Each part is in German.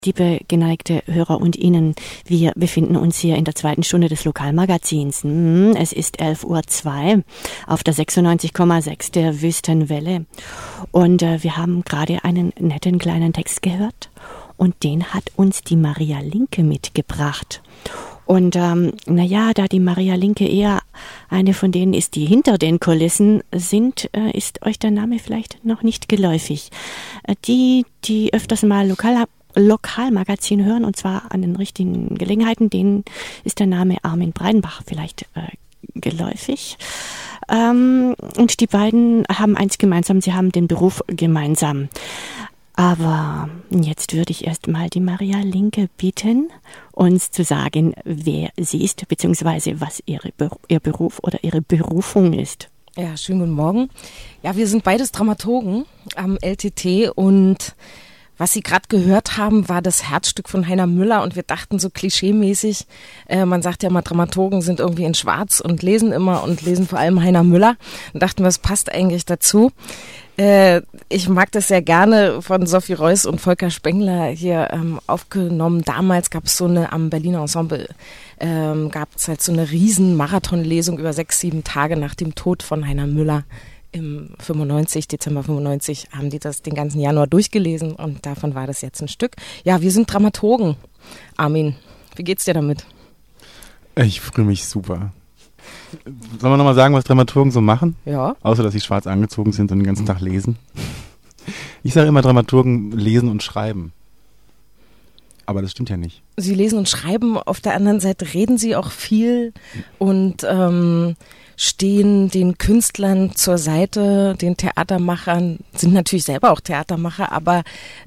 Liebe geneigte Hörer und Ihnen, wir befinden uns hier in der zweiten Stunde des Lokalmagazins. Es ist 11:02 Uhr auf der 96,6 der Wüstenwelle. Und wir haben gerade einen netten kleinen Text gehört. Und den hat uns die Maria Linke mitgebracht. Und da die Maria Linke eher eine von denen ist, die hinter den Kulissen sind, ist euch der Name vielleicht noch nicht geläufig. Die öfters mal Lokalmagazin hören, und zwar an den richtigen Gelegenheiten, denen ist der Name Armin Breidenbach vielleicht geläufig. Und die beiden haben eins gemeinsam, sie haben den Beruf gemeinsam. Aber jetzt würde ich erst mal die Maria Linke bitten, uns zu sagen, wer sie ist, beziehungsweise was ihr Beruf oder ihre Berufung ist. Ja, schönen guten Morgen. Ja, wir sind beides Dramaturgen am LTT und was Sie gerade gehört haben, war das Herzstück von Heiner Müller und wir dachten so klischeemäßig, man sagt ja immer, Dramaturgen sind irgendwie in Schwarz und lesen immer und lesen vor allem Heiner Müller und dachten, was passt eigentlich dazu? Ich mag das sehr gerne von Sophie Reuss und Volker Spengler hier aufgenommen. Damals gab es so eine, am Berliner Ensemble, gab es halt so eine riesen Marathonlesung über 6-7 Tage nach dem Tod von Heiner Müller. Im Dezember 95 haben die das den ganzen Januar durchgelesen und davon war das jetzt ein Stück. Ja, wir sind Dramaturgen. Armin, wie geht's dir damit? Ich fühle mich super. Sollen wir nochmal sagen, was Dramaturgen so machen? Ja. Außer, dass sie schwarz angezogen sind und den ganzen Tag lesen. Ich sage immer, Dramaturgen lesen und schreiben. Aber das stimmt ja nicht. Sie lesen und schreiben, auf der anderen Seite reden sie auch viel und stehen den Künstlern zur Seite, den Theatermachern, sind natürlich selber auch Theatermacher, aber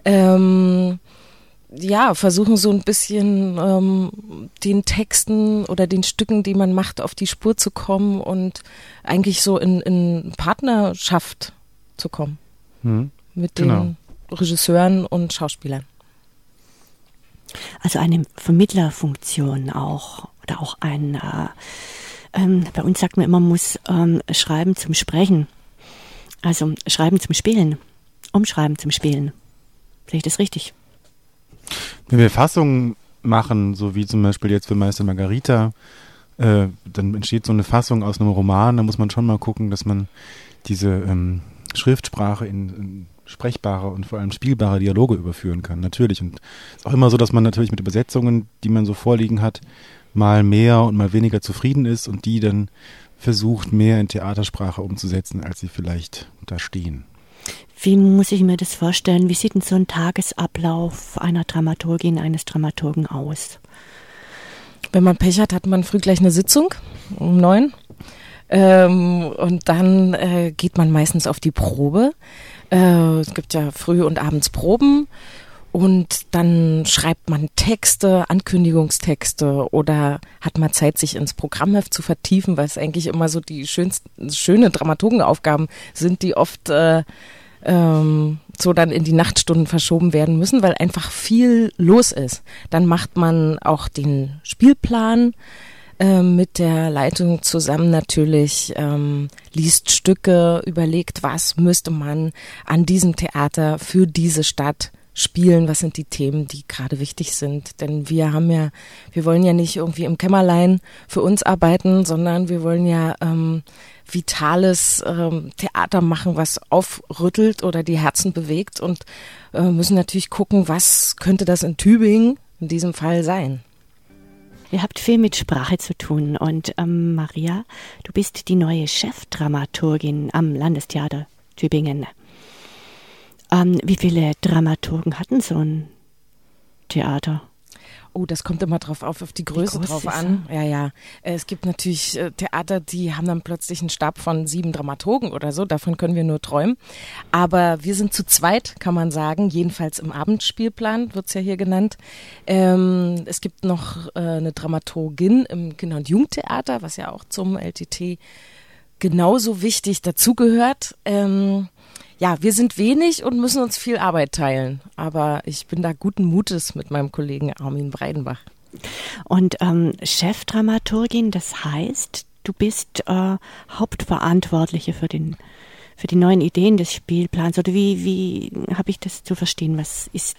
versuchen so ein bisschen den Texten oder den Stücken, die man macht, auf die Spur zu kommen und eigentlich so in Partnerschaft zu kommen mit den Regisseuren und Schauspielern. Also eine Vermittlerfunktion auch, oder auch ein, bei uns sagt man immer, man muss schreiben zum Sprechen, also schreiben zum Spielen, umschreiben zum Spielen. Sehe ich das richtig? Wenn wir Fassungen machen, so wie zum Beispiel jetzt für Meister Margarita, dann entsteht so eine Fassung aus einem Roman, da muss man schon mal gucken, dass man diese Schriftsprache in sprechbare und vor allem spielbare Dialoge überführen kann, natürlich. Und es ist auch immer so, dass man natürlich mit Übersetzungen, die man so vorliegen hat, mal mehr und mal weniger zufrieden ist und die dann versucht, mehr in Theatersprache umzusetzen, als sie vielleicht da stehen. Wie muss ich mir das vorstellen? Wie sieht denn so ein Tagesablauf einer Dramaturgin, eines Dramaturgen aus? Wenn man Pech hat, hat man früh gleich eine Sitzung um 9. Und dann geht man meistens auf die Probe. Es gibt ja früh und abends Proben. Und dann schreibt man Texte, Ankündigungstexte oder hat mal Zeit, sich ins Programmheft zu vertiefen, weil es eigentlich immer so die schöne Dramaturgenaufgaben sind, die oft so dann in die Nachtstunden verschoben werden müssen, weil einfach viel los ist. Dann macht man auch den Spielplan mit der Leitung zusammen natürlich, liest Stücke, überlegt, was müsste man an diesem Theater für diese Stadt spielen, was sind die Themen, die gerade wichtig sind. Denn wir wollen ja nicht irgendwie im Kämmerlein für uns arbeiten, sondern wir wollen ja vitales Theater machen, was aufrüttelt oder die Herzen bewegt und müssen natürlich gucken, was könnte das in Tübingen in diesem Fall sein. Ihr habt viel mit Sprache zu tun und Maria, du bist die neue Chefdramaturgin am Landestheater Tübingen. Wie viele Dramaturgen hatten so ein Theater? Oh, das kommt immer auf die Größe drauf an. Ja. Es gibt natürlich Theater, die haben dann plötzlich einen Stab von 7 Dramaturgen oder so. Davon können wir nur träumen. Aber wir sind zu zweit, kann man sagen. Jedenfalls im Abendspielplan wird's ja hier genannt. Es gibt noch eine Dramaturgin im Kinder- und Jugendtheater, was ja auch zum LTT genauso wichtig dazugehört. Ja, wir sind wenig und müssen uns viel Arbeit teilen. Aber ich bin da guten Mutes mit meinem Kollegen Armin Breidenbach. Und Chefdramaturgin, das heißt, du bist Hauptverantwortliche für die neuen Ideen des Spielplans. Oder wie habe ich das zu verstehen? Was ist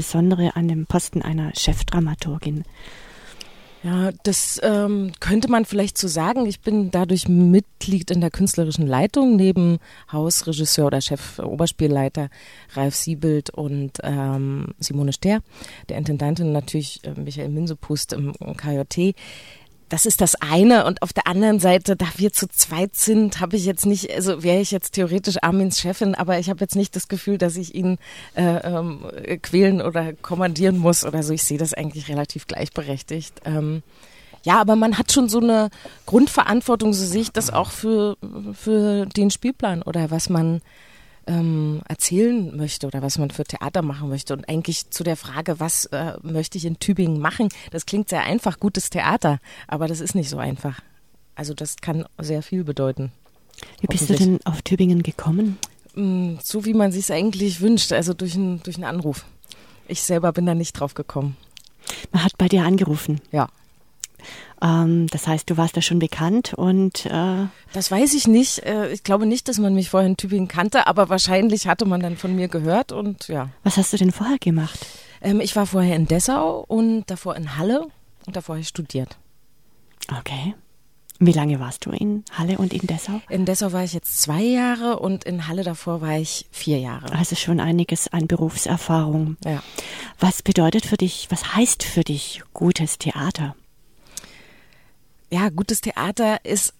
Besondere an dem Posten einer Chefdramaturgin? Ja, das könnte man vielleicht so sagen. Ich bin dadurch Mitglied in der künstlerischen Leitung neben Hausregisseur oder Chef-Oberspielleiter Ralf Siebelt und Simone Stehr, der Intendantin natürlich Michael Minsepust im KJT. Das ist das eine, und auf der anderen Seite, da wir zu zweit sind, habe ich jetzt nicht, also wäre ich jetzt theoretisch Armins Chefin, aber ich habe jetzt nicht das Gefühl, dass ich ihn quälen oder kommandieren muss oder so. Ich sehe das eigentlich relativ gleichberechtigt. Ja, aber man hat schon so eine Grundverantwortung, so sehe ich das auch für den Spielplan oder was man erzählen möchte oder was man für Theater machen möchte. Und eigentlich zu der Frage, was möchte ich in Tübingen machen, das klingt sehr einfach, gutes Theater, aber das ist nicht so einfach. Also das kann sehr viel bedeuten. Wie bist du denn auf Tübingen gekommen? So wie man sich es eigentlich wünscht, also durch einen Anruf. Ich selber bin da nicht drauf gekommen. Man hat bei dir angerufen? Ja. Das heißt, du warst da schon bekannt und das weiß ich nicht. Ich glaube nicht, dass man mich vorher in Tübingen kannte, aber wahrscheinlich hatte man dann von mir gehört und ja. Was hast du denn vorher gemacht? Ich war vorher in Dessau und davor in Halle und davor habe ich studiert. Okay. Wie lange warst du in Halle und in Dessau? In Dessau war ich jetzt 2 Jahre und in Halle davor war ich 4 Jahre. Also schon einiges an Berufserfahrung. Ja. Was bedeutet für dich, was heißt für dich gutes Theater? Ja, gutes Theater ist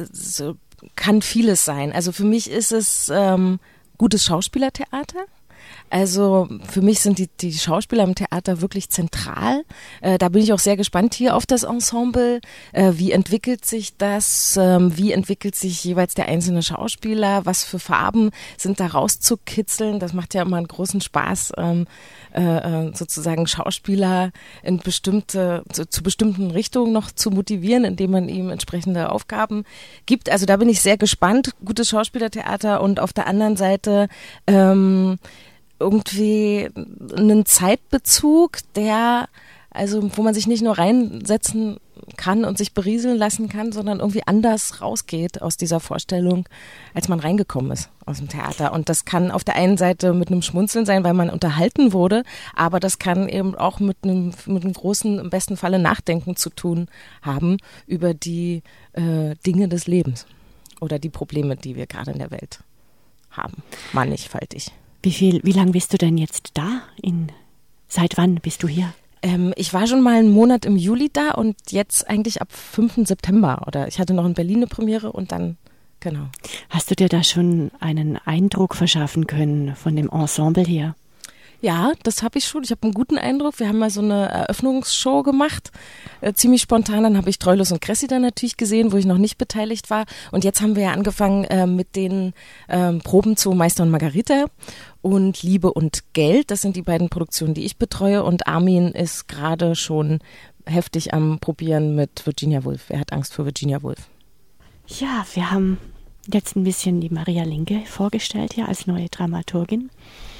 kann vieles sein. Also für mich ist es gutes Schauspielertheater. Also für mich sind die Schauspieler im Theater wirklich zentral. Da bin ich auch sehr gespannt hier auf das Ensemble. Wie entwickelt sich das? Wie entwickelt sich jeweils der einzelne Schauspieler? Was für Farben sind da rauszukitzeln? Das macht ja immer einen großen Spaß, sozusagen Schauspieler in zu bestimmten Richtungen noch zu motivieren, indem man ihm entsprechende Aufgaben gibt. Also da bin ich sehr gespannt. Gutes Schauspielertheater und auf der anderen Seite irgendwie einen Zeitbezug, wo man sich nicht nur reinsetzen kann und sich berieseln lassen kann, sondern irgendwie anders rausgeht aus dieser Vorstellung, als man reingekommen ist aus dem Theater. Und das kann auf der einen Seite mit einem Schmunzeln sein, weil man unterhalten wurde, aber das kann eben auch mit einem großen, im besten Falle Nachdenken zu tun haben über die Dinge des Lebens oder die Probleme, die wir gerade in der Welt haben. Mannigfaltig. Wie lange bist du denn jetzt da? Seit wann bist du hier? Ich war schon mal einen Monat im Juli da und jetzt eigentlich ab 5. September. Oder ich hatte noch in Berlin eine Premiere und dann, genau. Hast du dir da schon einen Eindruck verschaffen können von dem Ensemble hier? Ja, das habe ich schon. Ich habe einen guten Eindruck. Wir haben mal so eine Eröffnungsshow gemacht, ziemlich spontan. Dann habe ich Troilus und Cressida natürlich gesehen, wo ich noch nicht beteiligt war. Und jetzt haben wir ja angefangen mit den Proben zu Meister und Margarita und Liebe und Geld. Das sind die beiden Produktionen, die ich betreue. Und Armin ist gerade schon heftig am Probieren mit Virginia Woolf. Wer hat Angst vor Virginia Woolf? Ja, wir haben jetzt ein bisschen die Maria Linke vorgestellt hier als neue Dramaturgin.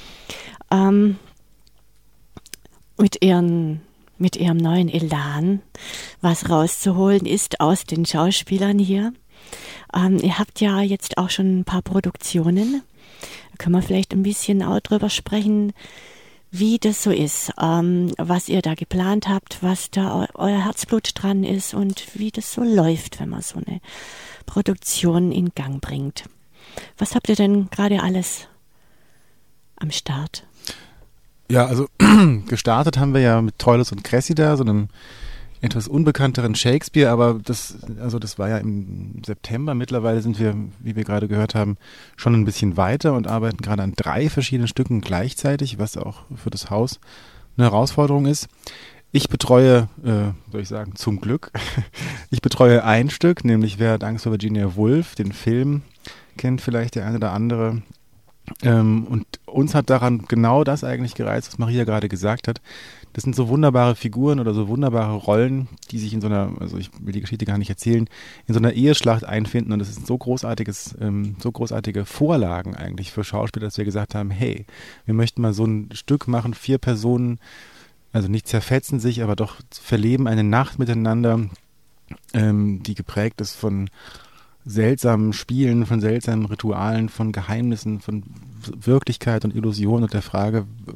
Mit ihrem neuen Elan, was rauszuholen ist aus den Schauspielern hier. Ihr habt ja jetzt auch schon ein paar Produktionen. Da können wir vielleicht ein bisschen auch drüber sprechen, wie das so ist, was ihr da geplant habt, was da euer Herzblut dran ist und wie das so läuft, wenn man so eine Produktion in Gang bringt. Was habt ihr denn gerade alles am Start? Ja, also gestartet haben wir ja mit Troilus und Cressida, so einem etwas unbekannteren Shakespeare, aber das war ja im September. Mittlerweile sind wir, wie wir gerade gehört haben, schon ein bisschen weiter und arbeiten gerade an 3 verschiedenen Stücken gleichzeitig, was auch für das Haus eine Herausforderung ist. Ich betreue, soll ich sagen, zum Glück, ich betreue ein Stück, nämlich Wer hat Angst vor Virginia Woolf, den Film kennt vielleicht der eine oder andere. Und uns hat daran genau das eigentlich gereizt, was Maria gerade gesagt hat. Das sind so wunderbare Figuren oder so wunderbare Rollen, die sich in so einer, also ich will die Geschichte gar nicht erzählen, in so einer Eheschlacht einfinden. Und das ist so großartige Vorlagen eigentlich für Schauspieler, dass wir gesagt haben, hey, wir möchten mal so ein Stück machen, 4 Personen, also nicht zerfetzen sich, aber doch verleben eine Nacht miteinander, die geprägt ist von seltsamen Spielen, von seltsamen Ritualen, von Geheimnissen, von Wirklichkeit und Illusion und der Frage,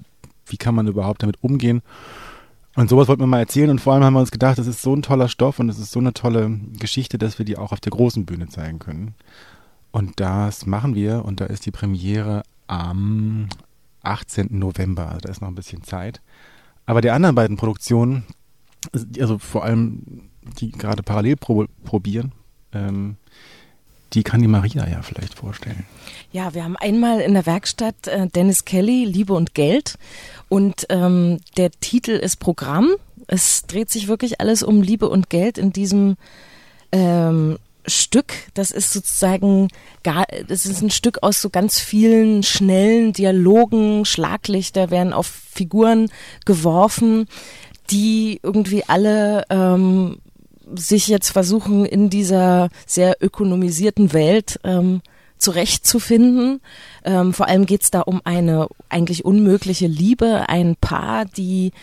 wie kann man überhaupt damit umgehen. Und sowas wollten wir mal erzählen und vor allem haben wir uns gedacht, das ist so ein toller Stoff und es ist so eine tolle Geschichte, dass wir die auch auf der großen Bühne zeigen können. Und das machen wir und da ist die Premiere am 18. November, also da ist noch ein bisschen Zeit. Aber die anderen beiden Produktionen, also vor allem die gerade parallel probieren, die kann die Maria ja vielleicht vorstellen. Ja, wir haben einmal in der Werkstatt Dennis Kelly, Liebe und Geld und der Titel ist Programm. Es dreht sich wirklich alles um Liebe und Geld in diesem Stück. Das ist sozusagen das ist ein Stück aus so ganz vielen schnellen Dialogen, Schlaglichter werden auf Figuren geworfen, die irgendwie alle sich jetzt versuchen, in dieser sehr ökonomisierten Welt zurechtzufinden. Vor allem geht's da um eine eigentlich unmögliche Liebe, ein Paar, die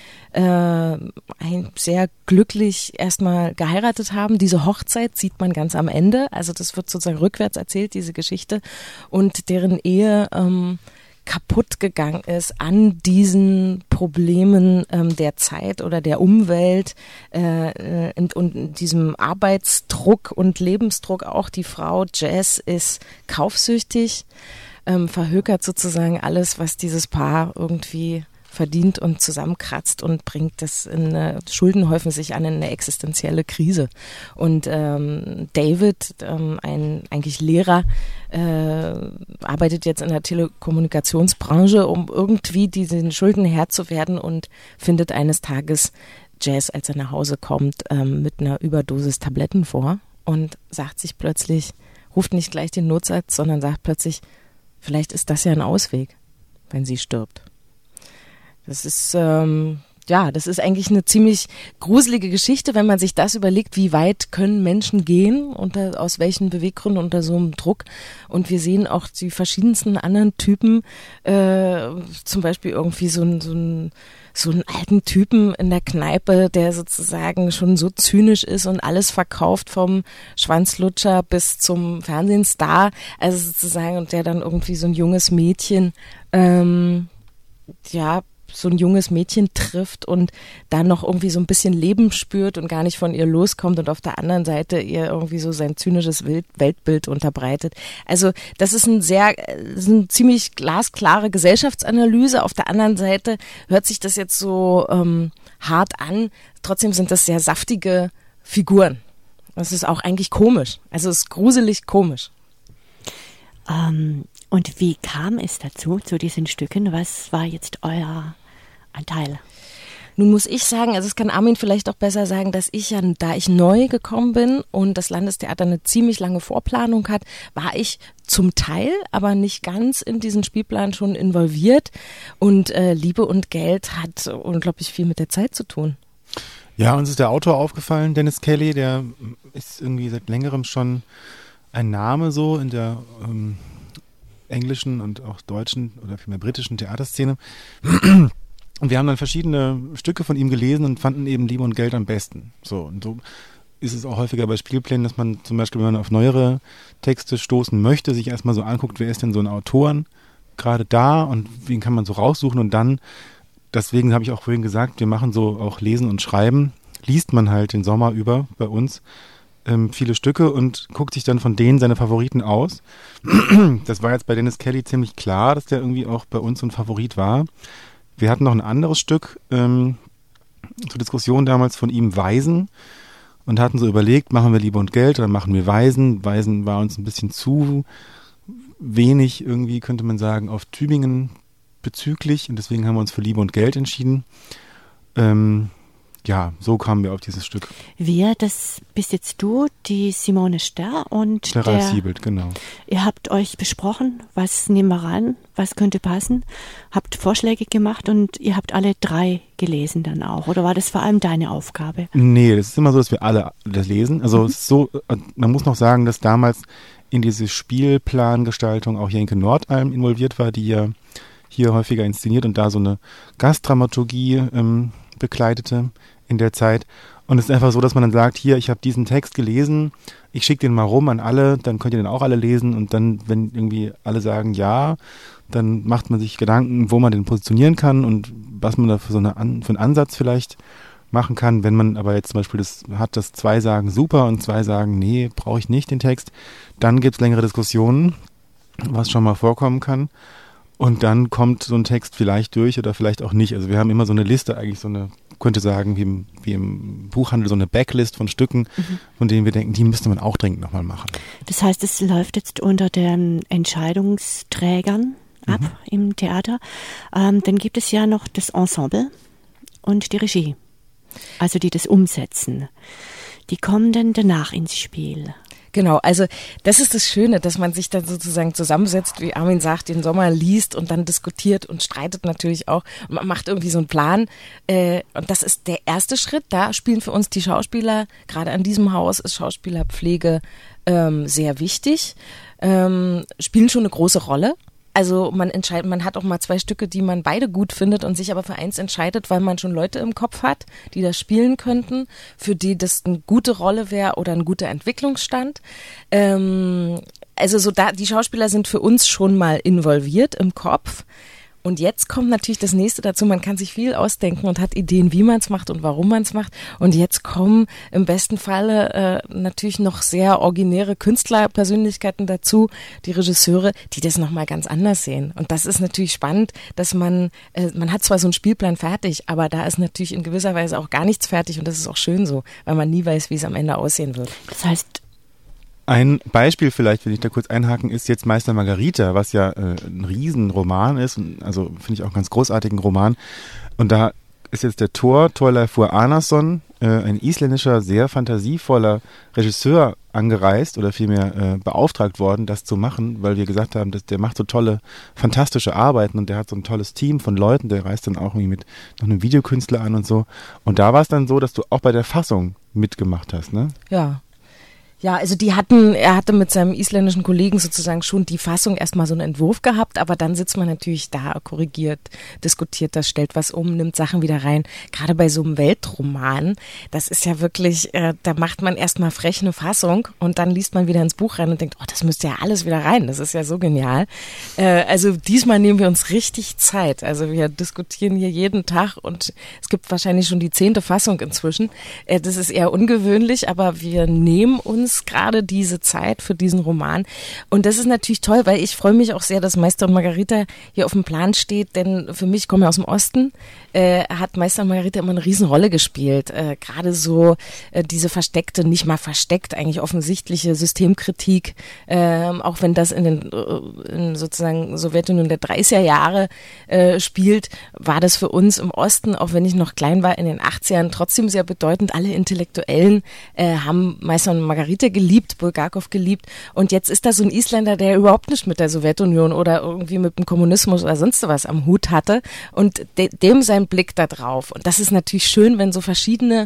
sehr glücklich erstmal geheiratet haben. Diese Hochzeit sieht man ganz am Ende, also das wird sozusagen rückwärts erzählt, diese Geschichte, und deren Ehe kaputt gegangen ist an diesen Problemen der Zeit oder der Umwelt und diesem Arbeitsdruck und Lebensdruck. Auch die Frau Jazz ist kaufsüchtig, verhökert sozusagen alles, was dieses Paar irgendwie verdient und zusammenkratzt und bringt das Schulden häufen sich an in eine existenzielle Krise. Und David, ein eigentlich Lehrer, arbeitet jetzt in der Telekommunikationsbranche, um irgendwie diesen Schulden Herr zu werden und findet eines Tages Jazz, als er nach Hause kommt, mit einer Überdosis Tabletten vor und sagt sich plötzlich, ruft nicht gleich den Notarzt, sondern sagt plötzlich, vielleicht ist das ja ein Ausweg, wenn sie stirbt. Das ist, das ist eigentlich eine ziemlich gruselige Geschichte, wenn man sich das überlegt, wie weit können Menschen gehen, aus welchen Beweggründen unter so einem Druck. Und wir sehen auch die verschiedensten anderen Typen, zum Beispiel irgendwie so einen alten Typen in der Kneipe, der sozusagen schon so zynisch ist und alles verkauft, vom Schwanzlutscher bis zum Fernsehstar, also sozusagen, und der dann irgendwie so ein junges Mädchen, so ein junges Mädchen trifft und dann noch irgendwie so ein bisschen Leben spürt und gar nicht von ihr loskommt und auf der anderen Seite ihr irgendwie so sein zynisches Weltbild unterbreitet. Also das ist eine ziemlich glasklare Gesellschaftsanalyse. Auf der anderen Seite hört sich das jetzt so hart an. Trotzdem sind das sehr saftige Figuren. Das ist auch eigentlich komisch. Also es ist gruselig komisch. Und wie kam es dazu, zu diesen Stücken? Was war jetzt euer Anteil? Nun muss ich sagen, also es kann Armin vielleicht auch besser sagen, dass ich ja, da ich neu gekommen bin und das Landestheater eine ziemlich lange Vorplanung hat, war ich zum Teil, aber nicht ganz in diesen Spielplan schon involviert. Und Liebe und Geld hat unglaublich viel mit der Zeit zu tun. Ja, uns ist der Autor aufgefallen, Dennis Kelly, der ist irgendwie seit längerem schon ein Name so in der englischen und auch deutschen oder vielmehr britischen Theaterszene. Und wir haben dann verschiedene Stücke von ihm gelesen und fanden eben Liebe und Geld am besten. So, und so ist es auch häufiger bei Spielplänen, dass man zum Beispiel, wenn man auf neuere Texte stoßen möchte, sich erstmal so anguckt, wer ist denn so ein Autoren gerade da und wen kann man so raussuchen und dann, deswegen habe ich auch vorhin gesagt, wir machen so auch Lesen und Schreiben, liest man halt den Sommer über bei uns viele Stücke und guckt sich dann von denen seine Favoriten aus. Das war jetzt bei Dennis Kelly ziemlich klar, dass der irgendwie auch bei uns so ein Favorit war. Wir hatten noch ein anderes Stück zur Diskussion damals von ihm, Waisen, und hatten so überlegt, machen wir Liebe und Geld oder machen wir Waisen. Waisen war uns ein bisschen zu wenig irgendwie, könnte man sagen, auf Tübingen bezüglich und deswegen haben wir uns für Liebe und Geld entschieden. Ja, so kamen wir auf dieses Stück. Wir, das bist jetzt du, die Simone Sterr und der Ralf Siebelt, genau. Ihr habt euch besprochen, was nehmen wir ran, was könnte passen, habt Vorschläge gemacht und ihr habt alle 3 gelesen dann auch. Oder war das vor allem deine Aufgabe? Nee, das ist immer so, dass wir alle das lesen. Also es ist so, man muss noch sagen, dass damals in diese Spielplangestaltung auch Jenke Nordalm involviert war, die ja hier häufiger inszeniert und da so eine Gastdramaturgie bekleidete in der Zeit. Und es ist einfach so, dass man dann sagt, hier, ich habe diesen Text gelesen, ich schicke den mal rum an alle, dann könnt ihr den auch alle lesen und dann, wenn irgendwie alle sagen ja, dann macht man sich Gedanken, wo man den positionieren kann und was man da für einen Ansatz vielleicht machen kann. Wenn man aber jetzt zum Beispiel das hat, dass 2 sagen super und 2 sagen, nee, brauche ich nicht den Text, dann gibt es längere Diskussionen, was schon mal vorkommen kann. Und dann kommt so ein Text vielleicht durch oder vielleicht auch nicht. Also wir haben immer so eine Liste, eigentlich könnte sagen, wie im Buchhandel so eine Backlist von Stücken, von denen wir denken, die müsste man auch dringend nochmal machen. Das heißt, es läuft jetzt unter den Entscheidungsträgern ab im Theater. Dann gibt es ja noch das Ensemble und die Regie, also die das umsetzen. Die kommen dann danach ins Spiel. Genau, also das ist das Schöne, dass man sich dann sozusagen zusammensetzt, wie Armin sagt, den Sommer liest und dann diskutiert und streitet natürlich auch. Und man macht irgendwie so einen Plan. Und das ist der erste Schritt. Da spielen für uns die Schauspieler, gerade an diesem Haus ist Schauspielerpflege sehr wichtig, spielen schon eine große Rolle. Also man hat auch mal 2 Stücke, die man beide gut findet und sich aber für eins entscheidet, weil man schon Leute im Kopf hat, die das spielen könnten, für die das eine gute Rolle wäre oder ein guter Entwicklungsstand. Also die Schauspieler sind für uns schon mal involviert im Kopf. Und jetzt kommt natürlich das Nächste dazu, man kann sich viel ausdenken und hat Ideen, wie man es macht und warum man es macht. Und jetzt kommen im besten Falle natürlich noch sehr originäre Künstlerpersönlichkeiten dazu, die Regisseure, die das nochmal ganz anders sehen. Und das ist natürlich spannend, dass man hat zwar so einen Spielplan fertig, aber da ist natürlich in gewisser Weise auch gar nichts fertig und das ist auch schön so, weil man nie weiß, wie es am Ende aussehen wird. Das heißt, ein Beispiel vielleicht, wenn ich da kurz einhaken, ist jetzt Meister Margarita, was ja ein Riesenroman ist, also finde ich auch einen ganz großartigen Roman. Und da ist jetzt der Thorleifur Arnason, ein isländischer, sehr fantasievoller Regisseur angereist oder vielmehr beauftragt worden, das zu machen, weil wir gesagt haben, der macht so tolle, fantastische Arbeiten und der hat so ein tolles Team von Leuten, der reist dann auch irgendwie mit noch einem Videokünstler an und so. Und da war es dann so, dass du auch bei der Fassung mitgemacht hast, ne? Ja. Ja, also er hatte mit seinem isländischen Kollegen sozusagen schon die Fassung erstmal so einen Entwurf gehabt, aber dann sitzt man natürlich da, korrigiert, diskutiert das, stellt was um, nimmt Sachen wieder rein. Gerade bei so einem Weltroman, das ist ja wirklich, da macht man erstmal frech eine Fassung und dann liest man wieder ins Buch rein und denkt, oh, das müsste ja alles wieder rein, das ist ja so genial. Also diesmal nehmen wir uns richtig Zeit, also wir diskutieren hier jeden Tag und es gibt wahrscheinlich schon die 10. Fassung inzwischen. Das ist eher ungewöhnlich, aber wir nehmen uns gerade diese Zeit für diesen Roman. Und das ist natürlich toll, weil ich freue mich auch sehr, dass Meister und Margarita hier auf dem Plan steht, denn für mich, ich komme ja aus dem Osten, hat Meister und Margarita immer eine Riesenrolle gespielt. Gerade so diese versteckte, nicht mal versteckt, eigentlich offensichtliche Systemkritik, auch wenn das in sozusagen Sowjetunion der 30er Jahre spielt, war das für uns im Osten, auch wenn ich noch klein war, in den 80ern trotzdem sehr bedeutend. Alle Intellektuellen haben Meister und Margarita geliebt, Bulgakov geliebt und jetzt ist da so ein Isländer, der überhaupt nicht mit der Sowjetunion oder irgendwie mit dem Kommunismus oder sonst was am Hut hatte und dem sein Blick da drauf. Und das ist natürlich schön, wenn so verschiedene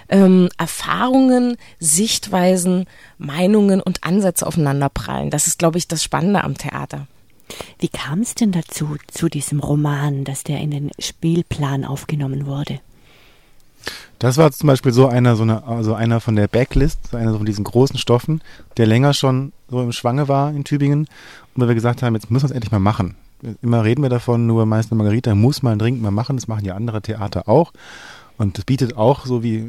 Erfahrungen, Sichtweisen, Meinungen und Ansätze aufeinanderprallen. Das ist, glaube ich, das Spannende am Theater. Wie kam es denn dazu, zu diesem Roman, dass der in den Spielplan aufgenommen wurde? Das war zum Beispiel einer von der Backlist, einer von diesen großen Stoffen, der länger schon so im Schwange war in Tübingen. Und weil wir gesagt haben, jetzt müssen wir es endlich mal machen. Immer reden wir davon, nur Meister und Margarita muss man dringend mal machen. Das machen ja andere Theater auch. Und das bietet auch so wie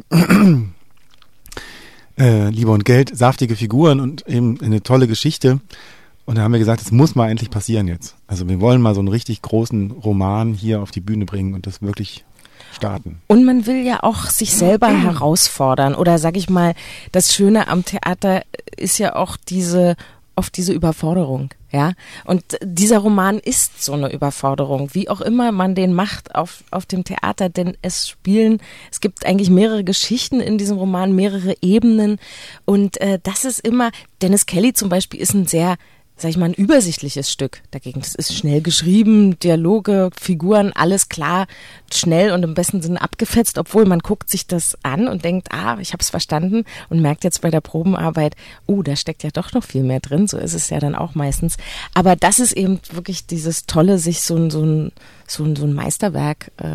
Liebe und Geld saftige Figuren und eben eine tolle Geschichte. Und da haben wir gesagt, das muss mal endlich passieren jetzt. Also wir wollen mal so einen richtig großen Roman hier auf die Bühne bringen und das wirklich starten. Und man will ja auch sich selber herausfordern oder sag ich mal, das Schöne am Theater ist ja auch oft diese Überforderung, ja. Und dieser Roman ist so eine Überforderung, wie auch immer man den macht auf dem Theater, denn es gibt eigentlich mehrere Geschichten in diesem Roman, mehrere Ebenen und das ist immer, Dennis Kelly zum Beispiel ist ein sehr, sag ich mal, ein übersichtliches Stück dagegen. Das ist schnell geschrieben, Dialoge, Figuren, alles klar, schnell und im besten Sinne abgefetzt, obwohl man guckt sich das an und denkt, ich habe es verstanden und merkt jetzt bei der Probenarbeit, da steckt ja doch noch viel mehr drin, so ist es ja dann auch meistens. Aber das ist eben wirklich dieses Tolle, sich so ein Meisterwerk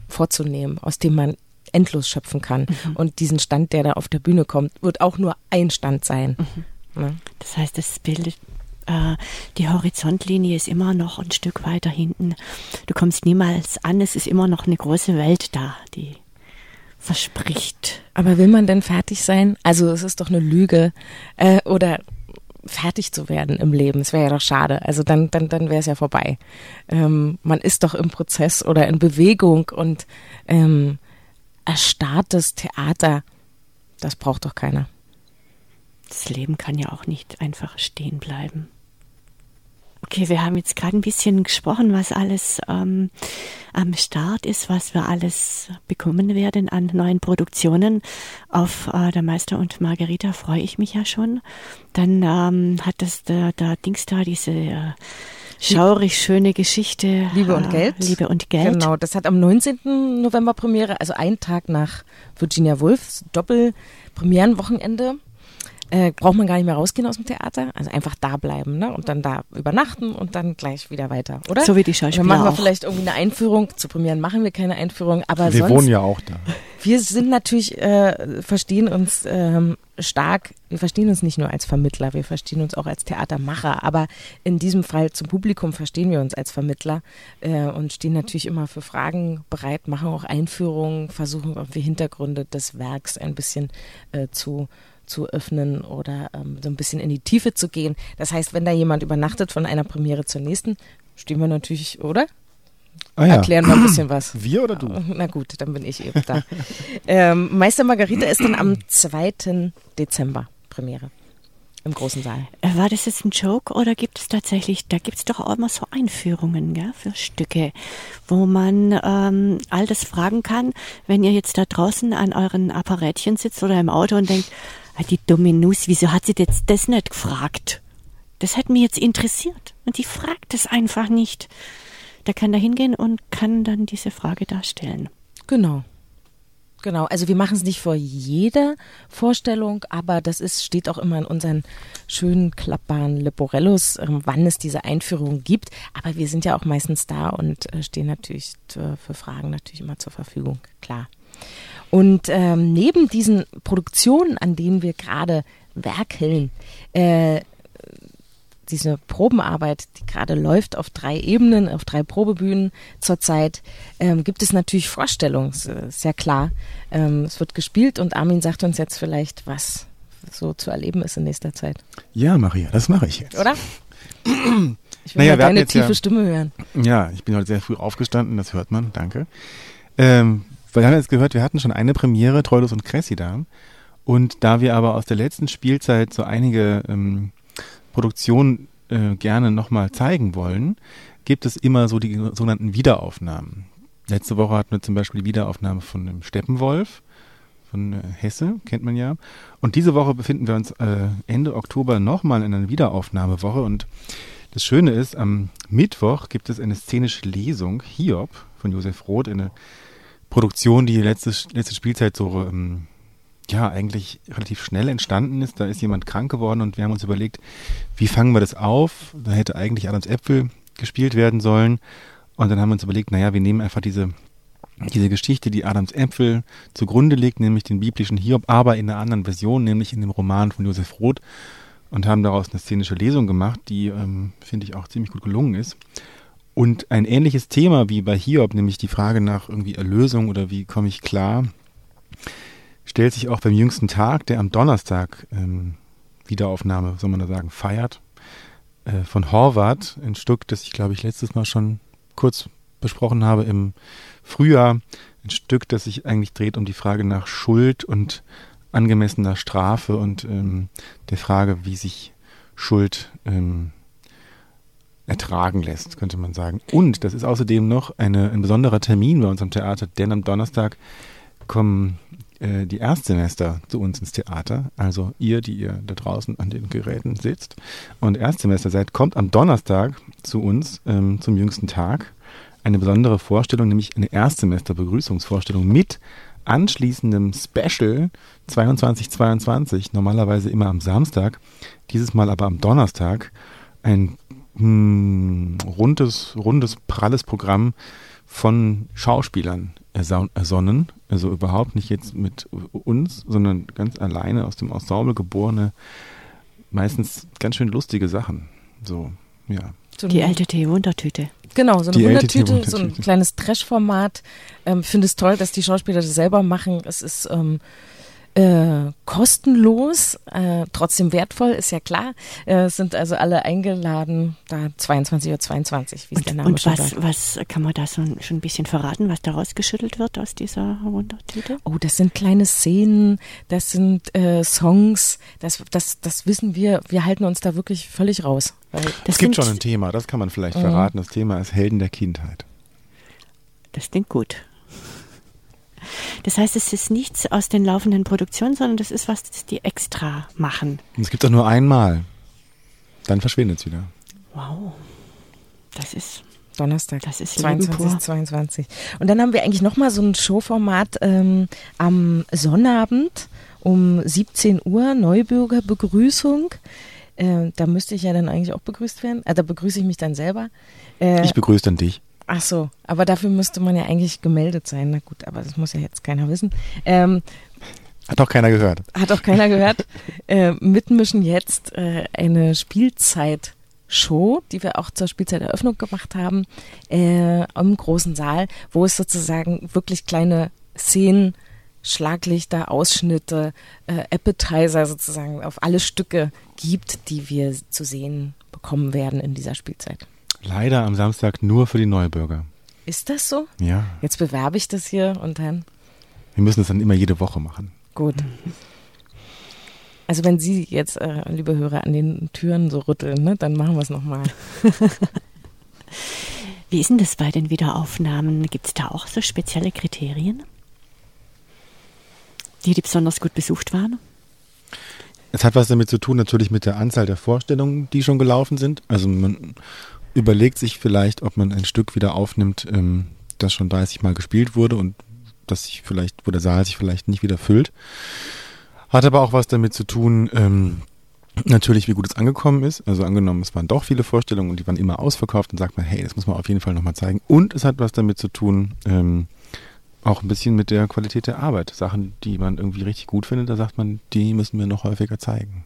vorzunehmen, aus dem man endlos schöpfen kann. Und diesen Stand, der da auf der Bühne kommt, wird auch nur ein Stand sein. Ja. Das heißt, das bildet, die Horizontlinie ist immer noch ein Stück weiter hinten. Du kommst niemals an, es ist immer noch eine große Welt da, die verspricht. Aber will man denn fertig sein? Also es ist doch eine Lüge, oder fertig zu werden im Leben. Es wäre ja doch schade. Also dann wäre es ja vorbei. Man ist doch im Prozess oder in Bewegung und erstarrtes Theater, das braucht doch keiner. Das Leben kann ja auch nicht einfach stehen bleiben. Okay, wir haben jetzt gerade ein bisschen gesprochen, was alles am Start ist, was wir alles bekommen werden an neuen Produktionen. Auf der Meister und Margarita freue ich mich ja schon. Dann hat das der Dings da, diese schaurig schöne Geschichte. Liebe und Geld. Liebe und Geld. Genau, das hat am 19. November Premiere, also einen Tag nach Virginia Woolf, Doppel-Premierenwochenende. Braucht man gar nicht mehr rausgehen aus dem Theater, also einfach da bleiben, ne? Und dann da übernachten und dann gleich wieder weiter, oder? So wie die Schauspieler dann machen wir auch. Vielleicht irgendwie eine Einführung. Zu Premieren machen wir keine Einführung, aber Wir sonst. wohnen ja auch da. Wir sind natürlich, verstehen uns stark, wir verstehen uns nicht nur als Vermittler, wir verstehen uns auch als Theatermacher, aber in diesem Fall zum Publikum verstehen wir uns als Vermittler und stehen natürlich immer für Fragen bereit, machen auch Einführungen, versuchen irgendwie Hintergründe des Werks ein bisschen zu öffnen oder so ein bisschen in die Tiefe zu gehen. Das heißt, wenn da jemand übernachtet von einer Premiere zur nächsten, stehen wir natürlich, oder? Ah, ja. Erklären wir ein bisschen was. Wir oder du? Na gut, dann bin ich eben da. Meister Margarita ist dann am 2. Dezember Premiere im großen Saal. War das jetzt ein Joke oder gibt es tatsächlich, da gibt es doch auch immer so Einführungen, gell, für Stücke, wo man all das fragen kann, wenn ihr jetzt da draußen an euren Apparätchen sitzt oder im Auto und denkt, die dumme Nuss, wieso hat sie jetzt das nicht gefragt? Das hätte mich jetzt interessiert. Und die fragt es einfach nicht. Da kann da hingehen und kann dann diese Frage da stellen. Genau. Also wir machen es nicht vor jeder Vorstellung, aber das steht auch immer in unseren schönen klappbaren Leporellos, wann es diese Einführung gibt. Aber wir sind ja auch meistens da und stehen natürlich für Fragen natürlich immer zur Verfügung, klar. Und neben diesen Produktionen, an denen wir gerade werkeln, diese Probenarbeit, die gerade läuft auf 3 Ebenen, auf 3 Probebühnen zurzeit, gibt es natürlich Vorstellungen, ist ja klar. Es wird gespielt und Armin sagt uns jetzt vielleicht, was so zu erleben ist in nächster Zeit. Ja, Maria, das mache ich jetzt. Oder? Ich will mal deine tiefe Stimme hören. Ja, ich bin heute sehr früh aufgestanden, das hört man, danke. Weil wir haben jetzt gehört, wir hatten schon eine Premiere, Troilus und Cressida. Und da wir aber aus der letzten Spielzeit so einige Produktionen gerne nochmal zeigen wollen, gibt es immer so die sogenannten Wiederaufnahmen. Letzte Woche hatten wir zum Beispiel die Wiederaufnahme von dem Steppenwolf von Hesse, kennt man ja. Und diese Woche befinden wir uns Ende Oktober nochmal in einer Wiederaufnahmewoche. Und das Schöne ist, am Mittwoch gibt es eine szenische Lesung, Hiob, von Josef Roth, eine Produktion, die letzte Spielzeit so eigentlich relativ schnell entstanden ist. Da ist jemand krank geworden und wir haben uns überlegt, wie fangen wir das auf? Da hätte eigentlich Adams Äpfel gespielt werden sollen. Und dann haben wir uns überlegt, wir nehmen einfach diese Geschichte, die Adams Äpfel zugrunde liegt, nämlich den biblischen Hiob, aber in einer anderen Version, nämlich in dem Roman von Josef Roth, und haben daraus eine szenische Lesung gemacht, die, finde ich, auch ziemlich gut gelungen ist. Und ein ähnliches Thema wie bei Hiob, nämlich die Frage nach irgendwie Erlösung oder wie komme ich klar, stellt sich auch beim jüngsten Tag, der am Donnerstag Wiederaufnahme, soll man da sagen, feiert, von Horvath, ein Stück, das ich, glaube ich, letztes Mal schon kurz besprochen habe im Frühjahr, ein Stück, das sich eigentlich dreht um die Frage nach Schuld und angemessener Strafe und der Frage, wie sich Schuld ertragen lässt, könnte man sagen. Und das ist außerdem noch ein besonderer Termin bei uns am Theater, denn am Donnerstag kommen die Erstsemester zu uns ins Theater, also ihr, die ihr da draußen an den Geräten sitzt und Erstsemester seid, kommt am Donnerstag zu uns zum jüngsten Tag. Eine besondere Vorstellung, nämlich eine Erstsemester-Begrüßungsvorstellung mit anschließendem Special 2222, normalerweise immer am Samstag, dieses Mal aber am Donnerstag, ein rundes, pralles Programm von Schauspielern, ersonnen, also überhaupt nicht jetzt mit uns, sondern ganz alleine aus dem Ensemble geborene, meistens ganz schön lustige Sachen. So, ja. Die LTT-Wundertüte. Genau, so eine Die Wundertüte, LTT-Wundertüte. so ein kleines Trash-Format. Finde es toll, dass die Schauspieler das selber machen. Es ist kostenlos, trotzdem wertvoll, ist ja klar. Es sind also alle eingeladen, da 22:22 Uhr, wie es der Name schon sagt. Und was kann man da schon ein bisschen verraten, was da rausgeschüttelt wird aus dieser Wundertüte? Oh, das sind kleine Szenen, das sind Songs, das wissen wir halten uns da wirklich völlig raus. Es gibt schon ein Thema, das kann man vielleicht verraten. Das Thema ist Helden der Kindheit. Das klingt gut. Das heißt, es ist nichts aus den laufenden Produktionen, sondern das ist was, das die extra machen. Und es gibt doch nur einmal. Dann verschwindet es wieder. Wow. Das ist Donnerstag, das ist Leben 22. Und dann haben wir eigentlich nochmal so ein Showformat am Sonnabend um 17 Uhr, Neubürgerbegrüßung. Da müsste ich ja dann eigentlich auch begrüßt werden. Da begrüße ich mich dann selber. Ich begrüße dann dich. Ach so, aber dafür müsste man ja eigentlich gemeldet sein. Na gut, aber das muss ja jetzt keiner wissen. Hat auch keiner gehört. Hat auch keiner gehört. Mitmischen jetzt eine Spielzeitshow, die wir auch zur Spielzeiteröffnung gemacht haben, im großen Saal, wo es sozusagen wirklich kleine Szenen, Schlaglichter, Ausschnitte, Appetizer sozusagen auf alle Stücke gibt, die wir zu sehen bekommen werden in dieser Spielzeit. Leider am Samstag nur für die Neubürger. Ist das so? Ja. Jetzt bewerbe ich das hier und dann? Wir müssen es dann immer jede Woche machen. Gut. Also wenn Sie jetzt, liebe Hörer, an den Türen so rütteln, ne, dann machen wir es nochmal. Wie ist denn das bei den Wiederaufnahmen? Gibt es da auch so spezielle Kriterien, die besonders gut besucht waren? Es hat was damit zu tun, natürlich mit der Anzahl der Vorstellungen, die schon gelaufen sind. Also man überlegt sich vielleicht, ob man ein Stück wieder aufnimmt, das schon 30 Mal gespielt wurde und wo der Saal sich vielleicht nicht wieder füllt. Hat aber auch was damit zu tun, natürlich, wie gut es angekommen ist. Also angenommen, es waren doch viele Vorstellungen und die waren immer ausverkauft, dann sagt man, hey, das muss man auf jeden Fall nochmal zeigen. Und es hat was damit zu tun, auch ein bisschen mit der Qualität der Arbeit. Sachen, die man irgendwie richtig gut findet, da sagt man, die müssen wir noch häufiger zeigen.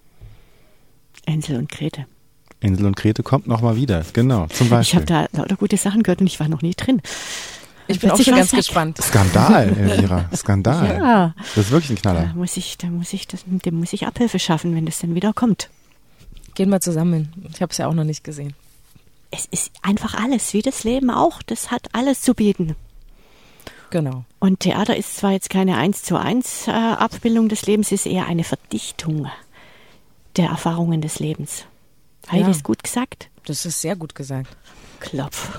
Hänsel und Grete. Hänsel und Grete kommt nochmal wieder, genau, zum Beispiel. Ich habe da lauter gute Sachen gehört und ich war noch nie drin. Ich bin auch schon ganz gespannt. Skandal, Elvira, Skandal. Ja. Das ist wirklich ein Knaller. Dem muss ich Abhilfe schaffen, wenn das dann wieder kommt. Gehen wir zusammen. Ich habe es ja auch noch nicht gesehen. Es ist einfach alles, wie das Leben auch. Das hat alles zu bieten. Genau. Und Theater ist zwar jetzt keine 1:1 Abbildung des Lebens, es ist eher eine Verdichtung der Erfahrungen des Lebens. Habe ich das gut gesagt? Das ist sehr gut gesagt. Klopf.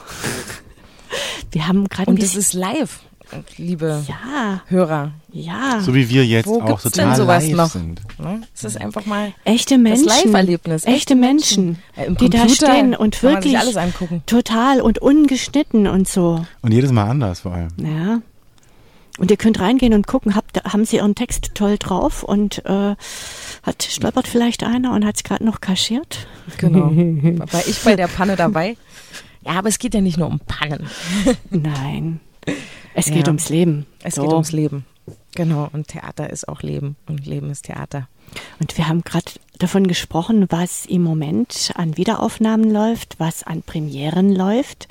Wir haben gerade Und das ist live, liebe Hörer. Ja. So wie wir jetzt Wo auch gibt's total denn sowas live noch? sind. Es ist einfach mal echte Menschen. Das Live-Erlebnis. Echte Menschen, die da stehen und kann man sich wirklich alles angucken. total und ungeschnitten und so. Und jedes Mal anders vor allem. Ja. Und ihr könnt reingehen und gucken, haben sie ihren Text toll drauf und stolpert vielleicht einer und hat es gerade noch kaschiert. Genau. War ich bei der Panne dabei? Ja, aber es geht ja nicht nur um Pannen. Nein, es geht ums Leben. Es geht ums Leben. Genau, und Theater ist auch Leben und Leben ist Theater. Und wir haben gerade davon gesprochen, was im Moment an Wiederaufnahmen läuft, was an Premieren läuft.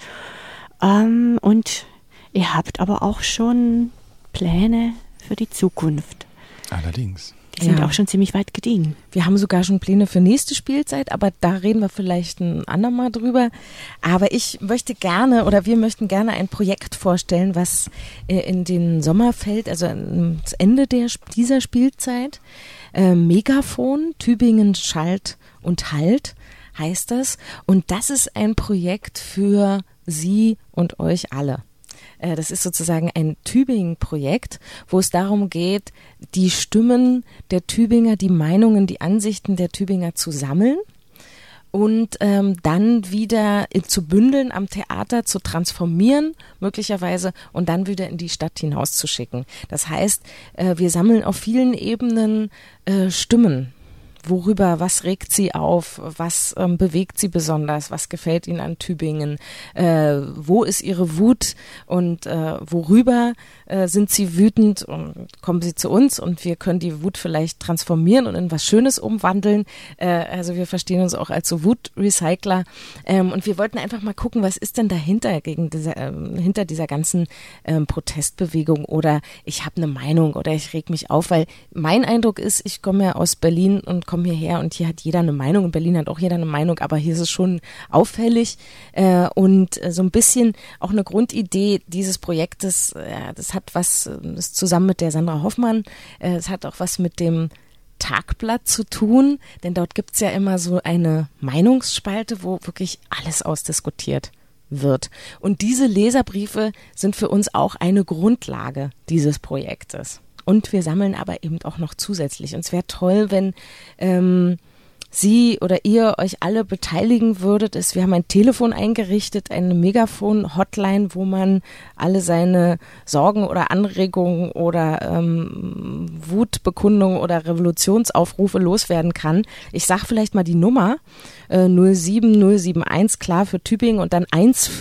Und ihr habt aber auch schon Pläne für die Zukunft. Allerdings. Die sind auch schon ziemlich weit gediehen. Wir haben sogar schon Pläne für nächste Spielzeit, aber da reden wir vielleicht ein andermal drüber. Aber wir möchten gerne ein Projekt vorstellen, was in den Sommer fällt, also ans Ende dieser Spielzeit. Megafon, Tübingen Schalt und Halt heißt das. Und das ist ein Projekt für Sie und euch alle. Das ist sozusagen ein Tübingen-Projekt, wo es darum geht, die Stimmen der Tübinger, die Meinungen, die Ansichten der Tübinger zu sammeln und dann wieder zu bündeln am Theater, zu transformieren möglicherweise und dann wieder in die Stadt hinauszuschicken. Das heißt, wir sammeln auf vielen Ebenen Stimmen worüber, was regt sie auf, was bewegt sie besonders, was gefällt ihnen an Tübingen, wo ist ihre Wut und worüber sind sie wütend und kommen sie zu uns und wir können die Wut vielleicht transformieren und in was Schönes umwandeln. Also wir verstehen uns auch als so Wutrecycler und wir wollten einfach mal gucken, was ist denn dahinter hinter dieser ganzen Protestbewegung oder ich habe eine Meinung oder ich reg mich auf, weil mein Eindruck ist, ich komme ja aus Berlin und komme hierher und hier hat jeder eine Meinung, in Berlin hat auch jeder eine Meinung, aber hier ist es schon auffällig und so ein bisschen auch eine Grundidee dieses Projektes, das hat was, das zusammen mit der Sandra Hoffmann, es hat auch was mit dem Tagblatt zu tun, denn dort gibt's ja immer so eine Meinungsspalte, wo wirklich alles ausdiskutiert wird. Und diese Leserbriefe sind für uns auch eine Grundlage dieses Projektes. Und wir sammeln aber eben auch noch zusätzlich. Und es wäre toll, wenn Sie oder ihr euch alle beteiligen würdet. Wir haben ein Telefon eingerichtet, eine Megafon-Hotline, wo man alle seine Sorgen oder Anregungen oder Wutbekundungen oder Revolutionsaufrufe loswerden kann. Ich sage vielleicht mal die Nummer 07071, klar für Tübingen und dann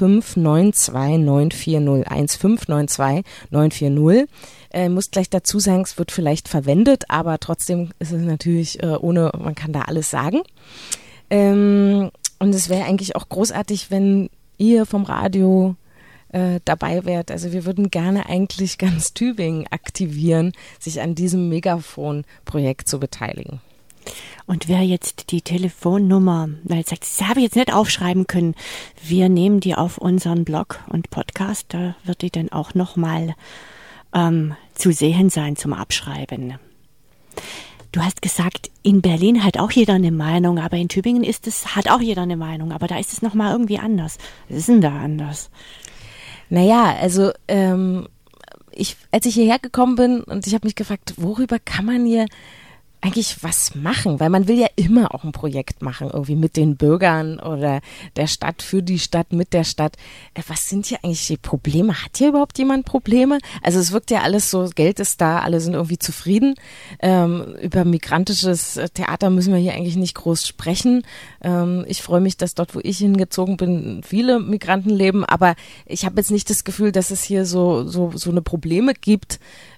1592940, 1592940. Muss gleich dazu sagen, es wird vielleicht verwendet, aber trotzdem ist es natürlich man kann da alles sagen. Und es wäre eigentlich auch großartig, wenn ihr vom Radio dabei wärt. Also wir würden gerne eigentlich ganz Tübingen aktivieren, sich an diesem Megafon-Projekt zu beteiligen. Und wer jetzt die Telefonnummer, jetzt sagt, das habe ich jetzt nicht aufschreiben können, wir nehmen die auf unseren Blog und Podcast, da wird die dann auch nochmal zu sehen sein zum Abschreiben. Du hast gesagt, in Berlin hat auch jeder eine Meinung, aber in Tübingen hat auch jeder eine Meinung, aber da ist es nochmal irgendwie anders. Was ist denn da anders? Naja, also als ich hierher gekommen bin und ich habe mich gefragt, worüber kann man hier eigentlich was machen, weil man will ja immer auch ein Projekt machen, irgendwie mit den Bürgern oder der Stadt, für die Stadt, mit der Stadt. Was sind hier eigentlich die Probleme? Hat hier überhaupt jemand Probleme? Also es wirkt ja alles so, Geld ist da, alle sind irgendwie zufrieden. Über migrantisches Theater müssen wir hier eigentlich nicht groß sprechen. Ich freue mich, dass dort, wo ich hingezogen bin, viele Migranten leben, aber ich habe jetzt nicht das Gefühl, dass es hier so eine Probleme gibt.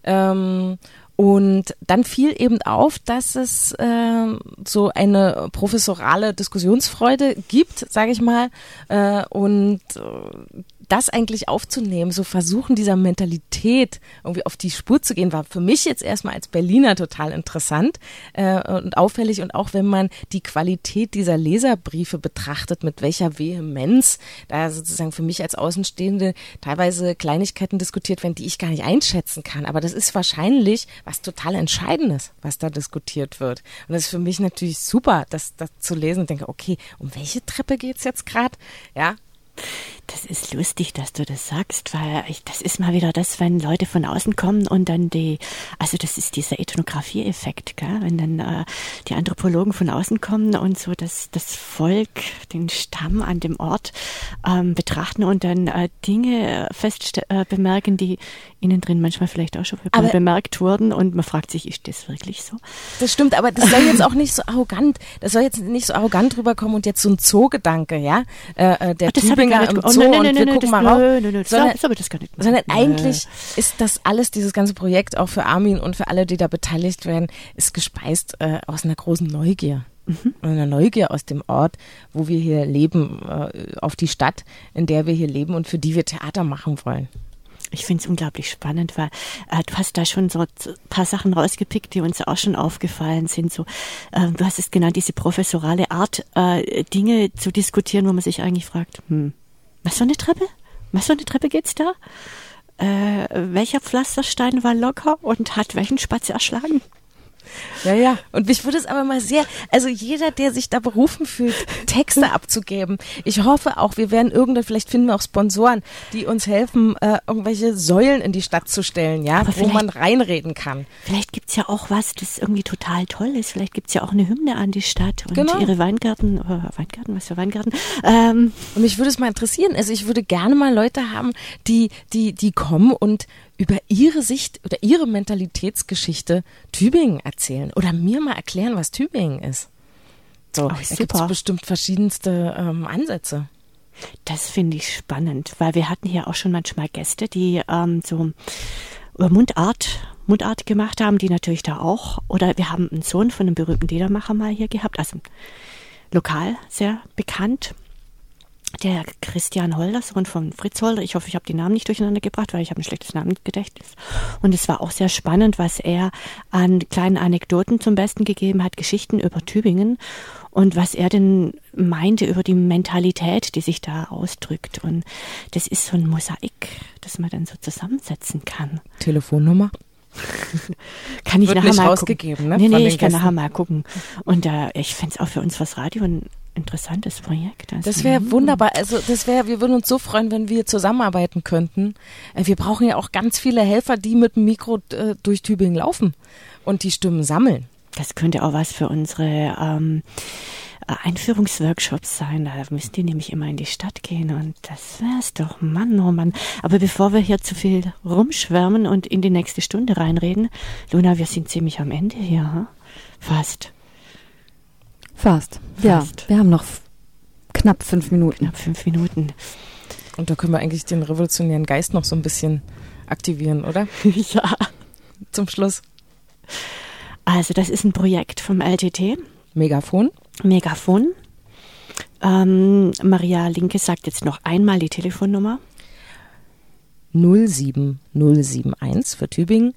Und dann fiel eben auf, dass es so eine professorale Diskussionsfreude gibt, sage ich mal, und das eigentlich aufzunehmen, so versuchen dieser Mentalität irgendwie auf die Spur zu gehen, war für mich jetzt erstmal als Berliner total interessant und auffällig und auch wenn man die Qualität dieser Leserbriefe betrachtet, mit welcher Vehemenz da sozusagen für mich als Außenstehende teilweise Kleinigkeiten diskutiert werden, die ich gar nicht einschätzen kann, aber das ist wahrscheinlich was total Entscheidendes, was da diskutiert wird und das ist für mich natürlich super, das zu lesen und denke, okay, um welche Treppe geht's jetzt gerade? Ja. Das ist lustig, dass du das sagst, weil das ist mal wieder das, wenn Leute von außen kommen und dann also das ist dieser Ethnographie-Effekt, gell? Wenn dann die Anthropologen von außen kommen und so das Volk, den Stamm an dem Ort betrachten und dann Dinge bemerken, die innen drin manchmal vielleicht auch schon bemerkt wurden und man fragt sich, ist das wirklich so? Das stimmt, aber das soll jetzt auch nicht so arrogant, rüberkommen und jetzt so ein Zoo-Gedanke, ja? Der Tübinger im Zoo und wir gucken mal rauf. Sondern eigentlich ist das alles, dieses ganze Projekt auch für Armin und für alle, die da beteiligt werden, ist gespeist aus einer großen Neugier. Und einer Neugier aus dem Ort, wo wir hier leben, auf die Stadt, in der wir hier leben und für die wir Theater machen wollen. Ich finde es unglaublich spannend, weil du hast da schon so ein paar Sachen rausgepickt, die uns auch schon aufgefallen sind. So, du hast es genannt, diese professorale Art, Dinge zu diskutieren, wo man sich eigentlich fragt, was für eine Treppe? Was für eine Treppe geht's da? Welcher Pflasterstein war locker und hat welchen Spatz erschlagen? Ja. Und mich würde es aber mal also jeder, der sich da berufen fühlt, Texte abzugeben. Ich hoffe auch, wir werden vielleicht finden wir auch Sponsoren, die uns helfen, irgendwelche Säulen in die Stadt zu stellen, ja, wo man reinreden kann. Vielleicht gibt's ja auch was, das irgendwie total toll ist. Vielleicht gibt's ja auch eine Hymne an die Stadt und ihre Weingärten, was für Weingarten. Und mich würde es mal interessieren, also ich würde gerne mal Leute haben, die kommen und über ihre Sicht oder ihre Mentalitätsgeschichte Tübingen erzählen oder mir mal erklären, was Tübingen ist. So, da gibt es bestimmt verschiedenste Ansätze. Das finde ich spannend, weil wir hatten hier auch schon manchmal Gäste, die so Mundart gemacht haben, die natürlich da auch, oder wir haben einen Sohn von einem berühmten Liedermacher mal hier gehabt, also lokal sehr bekannt, der Christian Holder, Sohn von Fritz Holder. Ich hoffe, ich habe die Namen nicht durcheinander gebracht, weil ich habe ein schlechtes Namensgedächtnis. Und es war auch sehr spannend, was er an kleinen Anekdoten zum Besten gegeben hat, Geschichten über Tübingen und was er denn meinte über die Mentalität, die sich da ausdrückt. Und das ist so ein Mosaik, das man dann so zusammensetzen kann. Telefonnummer? Kann ich Wird nachher nicht mal rausgegeben, gucken. Ne? Nee, ich kann nachher mal gucken. Und ich fände es auch für uns fürs Radio ein interessantes Projekt. Also, das wäre wunderbar. Also wir würden uns so freuen, wenn wir zusammenarbeiten könnten. Wir brauchen ja auch ganz viele Helfer, die mit dem Mikro durch Tübingen laufen und die Stimmen sammeln. Das könnte auch was für unsere Einführungsworkshops sein. Da müssen die nämlich immer in die Stadt gehen und das wär's doch, Mann, oh Mann. Aber bevor wir hier zu viel rumschwärmen und in die nächste Stunde reinreden, Luna, wir sind ziemlich am Ende hier, hm? Fast. Ja, wir haben noch knapp 5 Minuten. Knapp 5 Minuten. Und da können wir eigentlich den revolutionären Geist noch so ein bisschen aktivieren, oder? Ja. Zum Schluss. Also das ist ein Projekt vom LTT. Megafon. Maria Linke sagt jetzt noch einmal die Telefonnummer. 07071 für Tübingen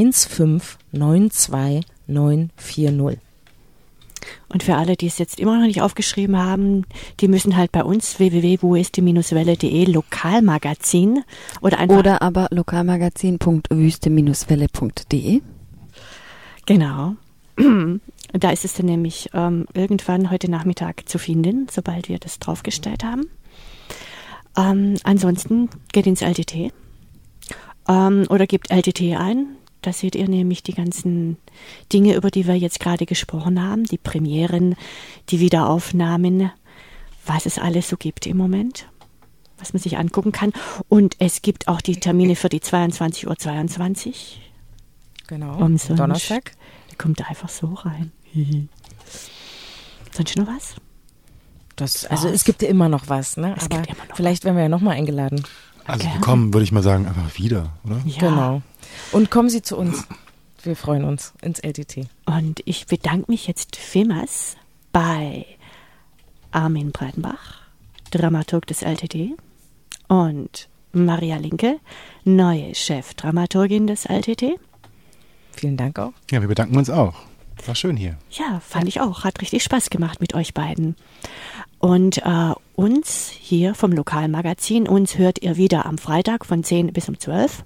1592940. Und für alle, die es jetzt immer noch nicht aufgeschrieben haben, die müssen halt bei uns www.wüste-welle.de Lokalmagazin oder aber lokalmagazin.wüste-welle.de. Genau. Da ist es dann nämlich irgendwann heute Nachmittag zu finden, sobald wir das draufgestellt haben. Ansonsten geht ins LTT oder gebt LTT ein. Da seht ihr nämlich die ganzen Dinge, über die wir jetzt gerade gesprochen haben, die Premieren, die Wiederaufnahmen, was es alles so gibt im Moment, was man sich angucken kann. Und es gibt auch die Termine für die 22:22 Uhr. Genau, umsonst. Donnerstag. Die kommt da einfach so rein. Sonst noch was? Also es gibt ja immer noch was, ne? Aber vielleicht werden wir ja nochmal eingeladen. Also wir kommen, würde ich mal sagen, einfach wieder, oder? Ja. Genau. Und kommen Sie zu uns. Wir freuen uns ins LTT. Und ich bedanke mich jetzt vielmals bei Armin Breitenbach, Dramaturg des LTT, und Maria Linke, neue Chefdramaturgin des LTT. Vielen Dank auch. Ja, wir bedanken uns auch. War schön hier. Ja, fand ich auch. Hat richtig Spaß gemacht mit euch beiden. Und uns hier vom Lokalmagazin, uns hört ihr wieder am Freitag von 10 bis um 12.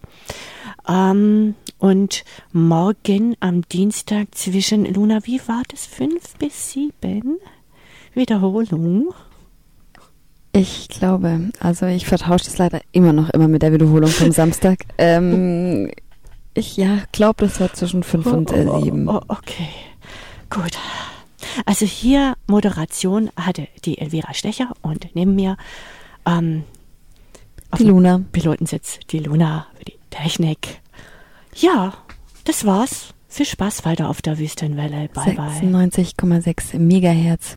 Und morgen am Dienstag zwischen, Luna, wie war das, 5 bis 7? Wiederholung. Ich glaube, also ich vertausche das leider immer mit der Wiederholung vom Samstag. Ich glaube, das war zwischen 5 und 7. Okay, gut. Also hier Moderation hatte die Elvira Stecher und neben mir die Luna. Pilotensitz, die Luna für die Technik. Ja, das war's. Viel Spaß weiter auf der Wüstenwelle. Bye, bye. 96,6 Megahertz.